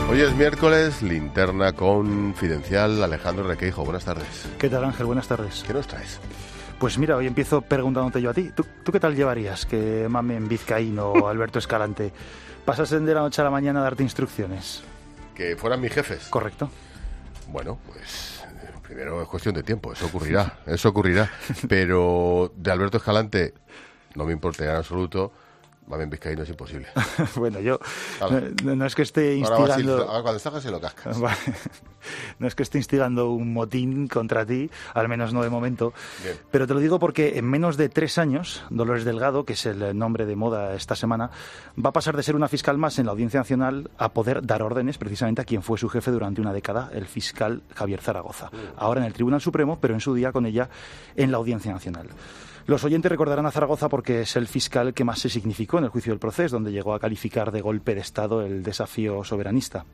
Hoy es miércoles, linterna confidencial. Alejandro Requeijo, buenas tardes. ¿Qué tal, Ángel? Buenas tardes. ¿Qué nos traes? Pues mira, hoy empiezo preguntándote yo a ti. ¿Tú qué tal llevarías que mamen Vizcaíno o Alberto Escalante pasasen de la noche a la mañana a darte instrucciones? Que fueran mis jefes. Correcto. Bueno, pues primero es cuestión de tiempo, eso ocurrirá. Pero de Alberto Escalante no me importa en absoluto. Mamen Vizcaíno es imposible. Bueno, yo no es que esté instigando... Ahora cuando salgas se lo cascas. Vale. No es que esté instigando un motín contra ti, al menos no de momento. Bien. Pero te lo digo porque en menos de 3 años, Dolores Delgado, que es el nombre de moda esta semana, va a pasar de ser una fiscal más en la Audiencia Nacional a poder dar órdenes precisamente a quien fue su jefe durante una década, el fiscal Javier Zaragoza. Ahora en el Tribunal Supremo, pero en su día con ella en la Audiencia Nacional. Los oyentes recordarán a Zaragoza porque es el fiscal que más se significó en el juicio del Procés, donde llegó a calificar de golpe de Estado el desafío soberanista.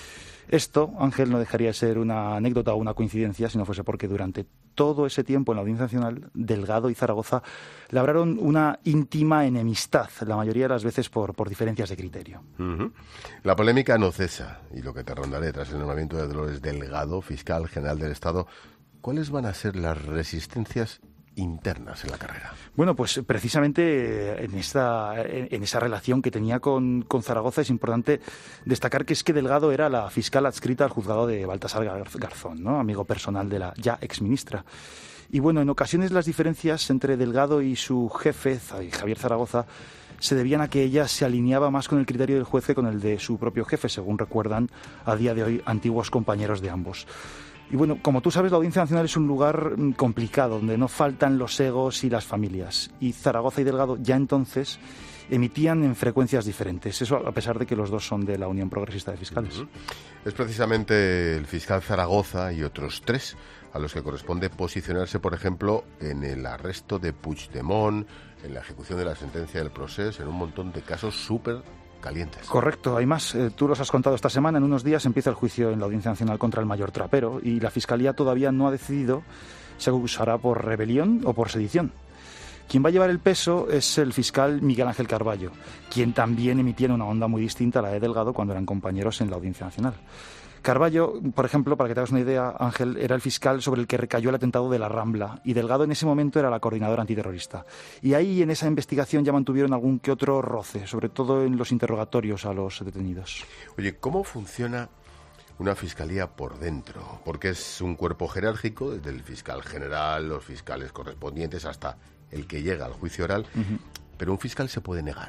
Esto, Ángel, no dejaría de ser una anécdota o una coincidencia si no fuese porque durante todo ese tiempo en la Audiencia Nacional, Delgado y Zaragoza labraron una íntima enemistad, la mayoría de las veces por diferencias de criterio. Uh-huh. La polémica no cesa, y lo que te rondaré tras el nombramiento de Dolores Delgado, fiscal general del Estado, ¿cuáles van a ser las resistencias internas en la carrera? Bueno, pues precisamente en esa relación que tenía con Zaragoza es importante destacar que es que Delgado era la fiscal adscrita al juzgado de Baltasar Garzón, ¿no? Amigo personal de la ya exministra. Y bueno, en ocasiones las diferencias entre Delgado y su jefe, Javier Zaragoza, se debían a que ella se alineaba más con el criterio del juez que con el de su propio jefe, según recuerdan a día de hoy antiguos compañeros de ambos. Y bueno, como tú sabes, la Audiencia Nacional es un lugar complicado, donde no faltan los egos y las familias. Y Zaragoza y Delgado ya entonces emitían en frecuencias diferentes. Eso a pesar de que los dos son de la Unión Progresista de Fiscales. Uh-huh. Es precisamente el fiscal Zaragoza y otros 3 a los que corresponde posicionarse, por ejemplo, en el arresto de Puigdemont, en la ejecución de la sentencia del Procés, en un montón de casos súper calientes. Correcto, hay más. Tú los has contado esta semana. En unos días empieza el juicio en la Audiencia Nacional contra el mayor Trapero y la Fiscalía todavía no ha decidido si se acusará por rebelión o por sedición. Quien va a llevar el peso es el fiscal Miguel Ángel Carballo, quien también emitía una onda muy distinta a la de Delgado cuando eran compañeros en la Audiencia Nacional. Carballo, por ejemplo, para que te hagas una idea, Ángel, era el fiscal sobre el que recayó el atentado de la Rambla y Delgado en ese momento era la coordinadora antiterrorista. Y ahí en esa investigación ya mantuvieron algún que otro roce, sobre todo en los interrogatorios a los detenidos. Oye, ¿cómo funciona una fiscalía por dentro? Porque es un cuerpo jerárquico, desde el fiscal general, los fiscales correspondientes, hasta el que llega al juicio oral, pero un fiscal se puede negar.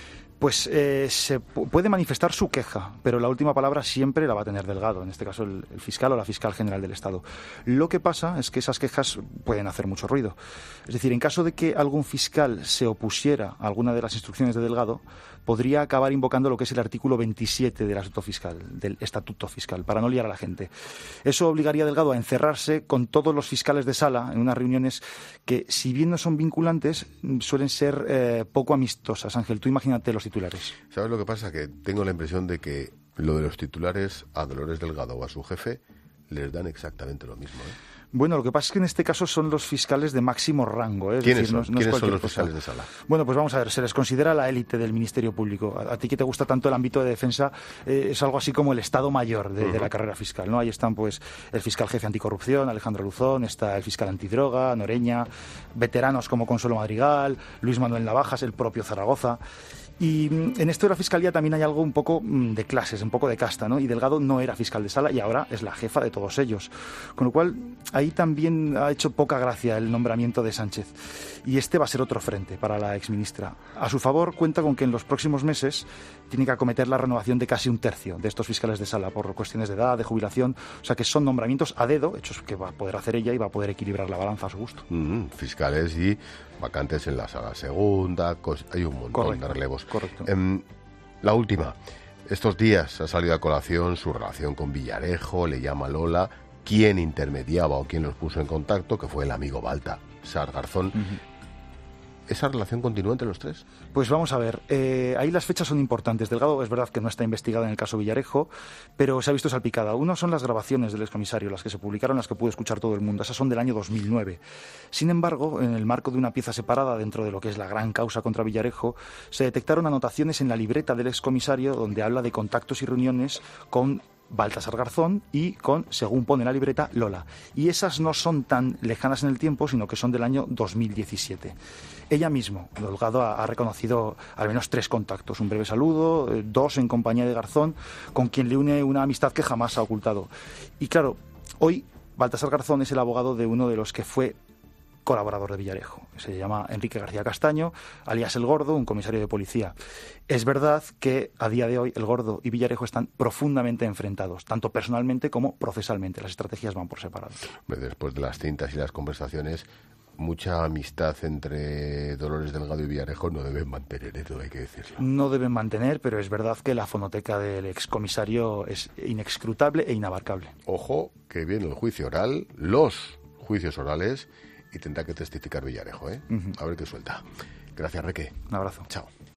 Pues se puede manifestar su queja, pero la última palabra siempre la va a tener Delgado, en este caso el fiscal o la fiscal general del Estado. Lo que pasa es que esas quejas pueden hacer mucho ruido. Es decir, en caso de que algún fiscal se opusiera a alguna de las instrucciones de Delgado, podría acabar invocando lo que es el artículo 27 del Estatuto Fiscal, para no liar a la gente. Eso obligaría a Delgado a encerrarse con todos los fiscales de sala en unas reuniones que, si bien no son vinculantes, suelen ser poco amistosas. Ángel, tú imagínate los titulares. ¿Sabes lo que pasa? Que tengo la impresión de que lo de los titulares a Dolores Delgado o a su jefe les dan exactamente lo mismo, ¿eh? Bueno, lo que pasa es que en este caso son los fiscales de máximo rango, ¿eh? ¿Quiénes son? ¿Quiénes son los fiscales de sala? Bueno, pues vamos a ver, se les considera la élite del Ministerio Público. A ti que te gusta tanto el ámbito de defensa, es algo así como el Estado Mayor de la carrera fiscal, ¿no? Ahí están pues el fiscal jefe anticorrupción, Alejandro Luzón, está el fiscal antidroga, Noreña, veteranos como Consuelo Madrigal, Luis Manuel Navajas, el propio Zaragoza. Y en esto de la Fiscalía también hay algo un poco de clases, un poco de casta, ¿no? Y Delgado no era fiscal de sala y ahora es la jefa de todos ellos. Con lo cual, ahí también ha hecho poca gracia el nombramiento de Sánchez. Y este va a ser otro frente para la exministra. A su favor, cuenta con que en los próximos meses tiene que acometer la renovación de casi 1/3 de estos fiscales de sala por cuestiones de edad, de jubilación. O sea que son nombramientos a dedo, hechos que va a poder hacer ella y va a poder equilibrar la balanza a su gusto. Fiscales y vacantes en la sala segunda, hay un montón de relevos. Correcto. La última. Estos días ha salido a colación su relación con Villarejo, le llama Lola, quién intermediaba o quién los puso en contacto, que fue el amigo Baltasar Garzón. ¿Esa relación continúa entre los tres? Pues vamos a ver, ahí las fechas son importantes. Delgado es verdad que no está investigada en el caso Villarejo, pero se ha visto salpicada. Uno son las grabaciones del excomisario, las que se publicaron, las que pudo escuchar todo el mundo. Esas son del año 2009. Sin embargo, en el marco de una pieza separada dentro de lo que es la gran causa contra Villarejo, se detectaron anotaciones en la libreta del excomisario donde habla de contactos y reuniones con Baltasar Garzón y con, según pone la libreta, Lola. Y esas no son tan lejanas en el tiempo, sino que son del año 2017. Ella misma, Delgado, ha reconocido al menos 3 contactos, un breve saludo, 2 en compañía de Garzón, con quien le une una amistad que jamás ha ocultado. Y claro, hoy Baltasar Garzón es el abogado de uno de los que fue colaborador de Villarejo. Se llama Enrique García Castaño, alias El Gordo, un comisario de policía. Es verdad que a día de hoy El Gordo y Villarejo están profundamente enfrentados, tanto personalmente como procesalmente. Las estrategias van por separado. Después de las cintas y las conversaciones, mucha amistad entre Dolores Delgado y Villarejo no deben mantener, eso hay que decirlo. No deben mantener, pero es verdad que la fonoteca del excomisario es inescrutable e inabarcable. Ojo, que viene el juicio oral, los juicios orales, y tendrá que testificar Villarejo, ¿eh? A ver qué suelta. Gracias, Reque. Un abrazo. Chao.